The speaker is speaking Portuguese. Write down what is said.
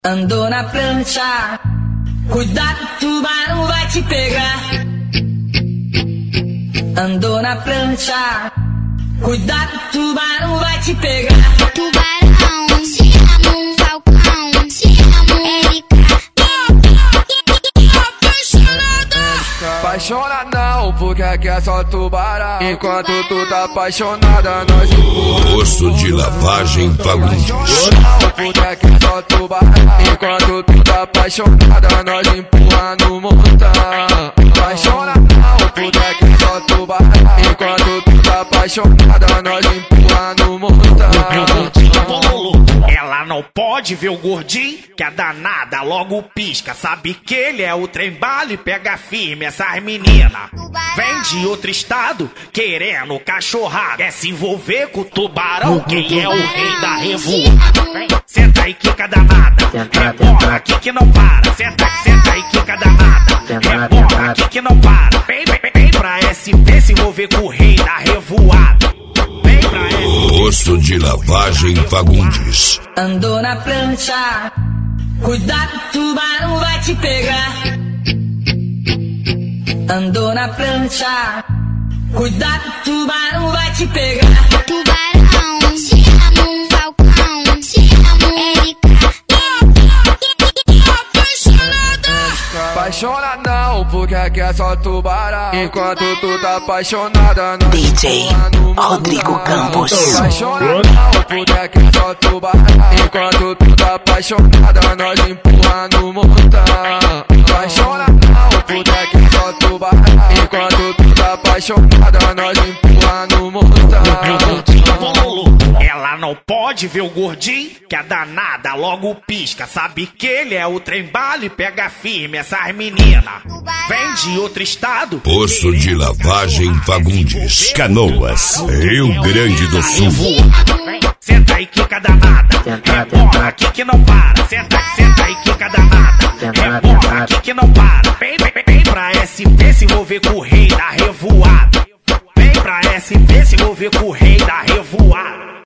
Andou na prancha, cuidado, tubarão vai te pegar. Andou na prancha, cuidado, tubarão vai te pegar. Tubarão, te amo, Falcão, te amo, Erika. Apaixona não, porque aqui é só tubarão. Enquanto tu tá apaixonada, nós Poço de lavagem Fagundes. não, porque aqui é só tubarão. Enquanto tu tá apaixonada, nós empurra no montão. Apaixona não, porque aqui é só tubarão. Enquanto tu tá apaixonada, nós empurra no montão. Ela não pode ver o gordinho, que a danada logo pisca. Sabe que ele é o trem bala e pega firme essas meninas. Vem de outro estado, querendo cachorrada. Quer se envolver com o tubarão, quem é o rei da revoada. Senta aí, quica danada, rebola aqui que não para. Senta aí, quica danada, rebola aqui que não para. Vem pra SP se envolver com o rei da revoada. Vem pra SP. Poço de lavagem Fagundes. Andou na prancha, cuidado, tubarão vai te pegar. Andou na prancha, cuidado, tubarão vai te pegar. Tubarão, te amo, Falcão, te amo, Erika. Apaixona não, porque aqui é só tubarão. Enquanto tu tá apaixonada, nós DJ empurra no montão. Rodrigo Campos. Apaixona não, porque aqui é só tubarão. Enquanto tu tá apaixonada, nós empurra no montão. Apaixona não, porque aqui é só tubarão. Enquanto tu tá apaixonada, nós empurra no montão. Ela não pode ver o gordinho, que a danada logo pisca. Sabe que ele é o trem bala e pega firme essas meninas. Vem de outro estado. Poço de lavagem Fagundes. Canoas, Rio Grande do Sul. Senta aí, quica danada, rebola aqui que não para. Senta aí, quica danada, rebola aqui que não para. Vem pra SP se envolver com o rei da revoada. Vem pra SP se envolver com o rei da revoada.